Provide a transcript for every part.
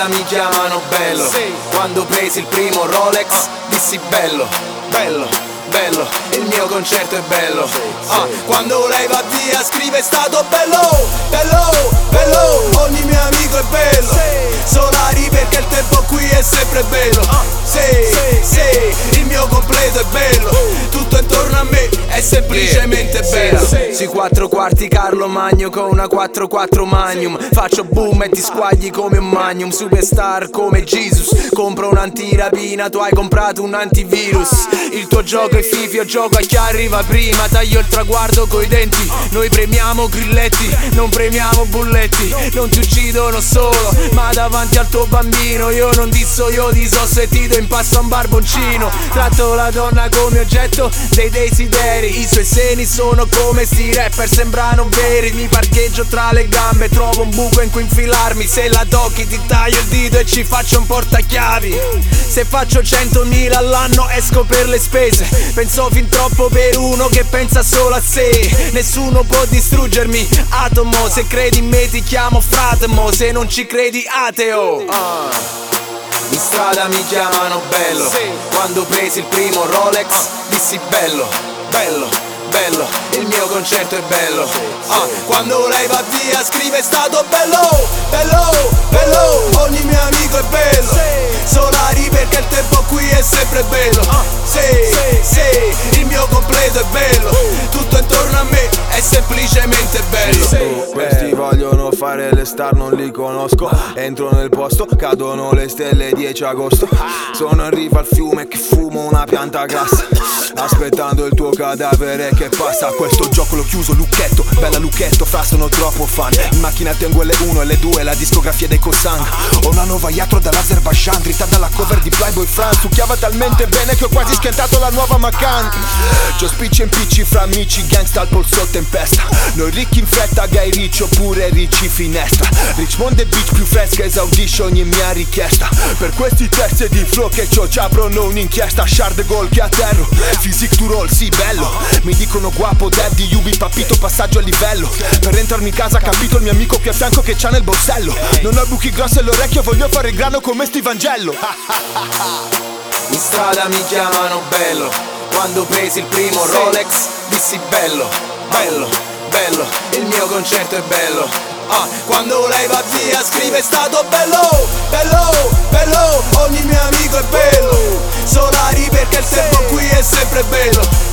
strada mi chiamano bello. Quando presi il primo Rolex dissi bello, bello, bello, il mio concerto è bello. Quando lei va via scrive è stato bello, bello, bello, ogni mio amico è bello. Solari perché il tempo qui è sempre bello. Il mio completo è bello, tutto intorno a me è semplicemente bello. Sui 4 quarti Carlo Magno con una 4-4 Magnum. Faccio boom e ti squagli come un Magnum. Superstar come Jesus. Compro un'antirapina, tu hai comprato un antivirus. Il tuo gioco è fifi, io gioco a chi arriva prima. Taglio il traguardo coi denti, noi premiamo grilletti, non premiamo bulletti. Non ti uccidono solo, ma davanti al tuo bambino io non disso, io ti so sentito in passo a un barboncino. Tratto la donna come oggetto dei desideri. I suoi seni sono come sti rapper, sembrano veri. Mi parcheggio tra le gambe, trovo un buco in cui infilarmi. Se la tocchi ti taglio il dito e ci faccio un portachiavi. Se faccio 100.000 all'anno esco per le spese. Penso fin troppo per uno che pensa solo a sé. Nessuno può distruggermi, atomo. Se credi in me ti chiamo fratemo, se non ci credi ateo. In strada mi chiamano bello. Quando presi il primo Rolex dissi bello, bello, bello, il mio concerto è bello. Quando lei va via scrive è stato bello, bello, bello, ogni mio amico è bello. Solari perché il tempo qui è sempre bello. Il mio completo è bello, tutto intorno a me è semplicemente bello. Questi vogliono fare le star, non li conosco. Entro nel posto, cadono le stelle 10 agosto. Sono in riva al fiume che fumo una pianta grassa, aspettando il tuo cadavere che passa. Questo gioco l'ho chiuso, lucchetto, bella lucchetto, fra sono troppo fan. In macchina tengo L1 e L2, la discografia dei Cosang. Ho una nuova Yatro dall'Azerbaijan, dritta dalla cover di Playboy France. Succhiava talmente bene che ho quasi schiantato la nuova Macan. C'ho spicci e impicci fra amici, gangsta al polso tempesta. Noi ricchi in fretta, gay rich oppure ricci finestra. Richmond e beach più fresca, esaudisce ogni mia richiesta. Per questi testi di flow che c'ho ci aprono un'inchiesta. Shard goal che atterro, physique to roll, sì bello. Mi dicono guapo, daddy, Ubi, papito, passaggio a livello. Per entrarmi in casa capito il mio amico qui a fianco che c'ha nel borsello. Non ho buchi grossi all'orecchio, voglio fare il grano come sti Vangelo. In strada mi chiamano bello. Quando presi il primo Rolex dissi bello, bello, bello, il mio concerto è bello. Quando lei va via scrive è stato bello, bello, bello, ogni mio amico è bello. Solari perché il tempo qui è sempre bello.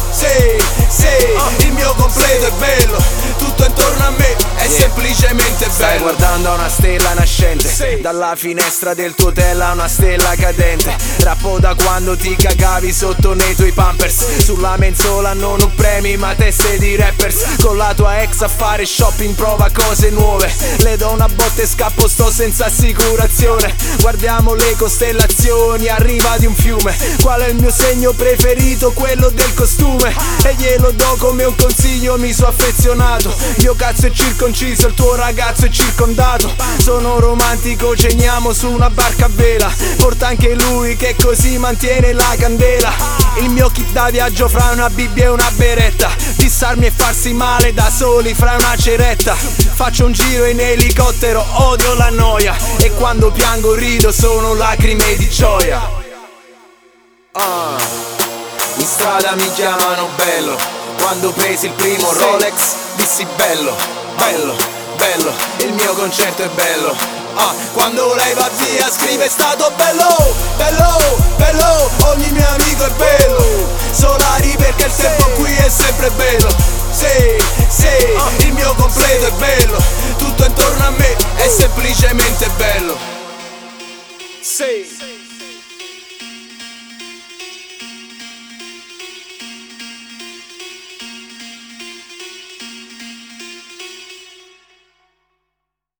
Il mio completo è bello, tutto intorno a me è semplicemente bello. Stai guardando una stella nascente, dalla finestra del tuo hotel a una stella cadente. Rappo da quando ti cagavi sotto nei tuoi pampers. Sulla mensola non ho premi ma teste di rappers. Con la tua ex a fare shopping prova cose nuove. Le do una botta e scappo, sto senza assicurazione. Guardiamo le costellazioni a riva di un fiume. Qual è il mio segno preferito? Quello del costume. E glielo do come un consiglio, mi so affezionato. Il mio cazzo è circonciso, il tuo ragazzo è circondato. Sono romantico, ceniamo su una barca a vela. Porta anche lui che così mantiene la candela. Il mio kit da viaggio fra una Bibbia e una beretta. Dissarmi e farsi male da soli fra una ceretta. Faccio un giro in elicottero, odio la noia. E quando piango rido sono lacrime di gioia. In strada mi chiamano bello. Quando presi il primo Rolex dissi bello, bello, bello, il mio concerto è bello. Quando lei va via scrive è stato bello, bello, bello, ogni mio amico è bello. Solari perché il tempo qui è sempre bello. Il mio completo è bello, tutto intorno a me è semplicemente bello.